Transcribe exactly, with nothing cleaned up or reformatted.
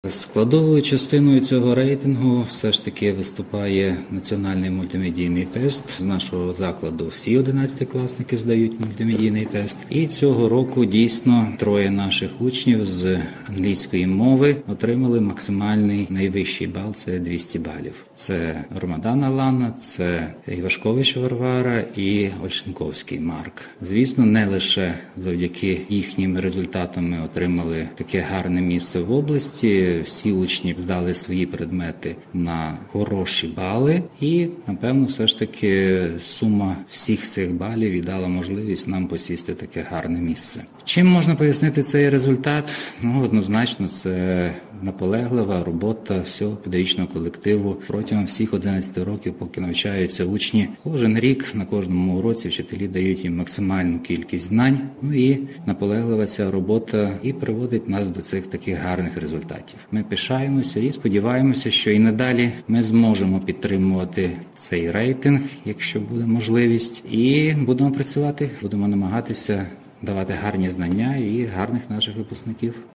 Складовою частиною цього рейтингу все ж таки виступає національний мультимедійний тест. З нашого закладу всі одинадцятикласники здають мультимедійний тест. І цього року дійсно троє наших учнів з англійської мови отримали максимальний найвищий бал – це двісті балів. Це Ромадан Алана, це Івашкович Варвара і Ольшенковський Марк. Звісно, не лише завдяки їхнім результатам ми отримали таке гарне місце в області. Всі учні здали свої предмети на хороші бали і, напевно, все ж таки сума всіх цих балів і дала можливість нам посісти таке гарне місце. Чим можна пояснити цей результат? Ну, однозначно, це наполеглива робота всього педагогічного колективу протягом всіх одинадцяти років, поки навчаються учні. Кожен рік на кожному уроці вчителі дають їм максимальну кількість знань. Ну і наполеглива ця робота і приводить нас до цих таких гарних результатів. Ми пишаємося і сподіваємося, що і надалі ми зможемо підтримувати цей рейтинг, якщо буде можливість, і будемо працювати, будемо намагатися давати гарні знання і гарних наших випускників.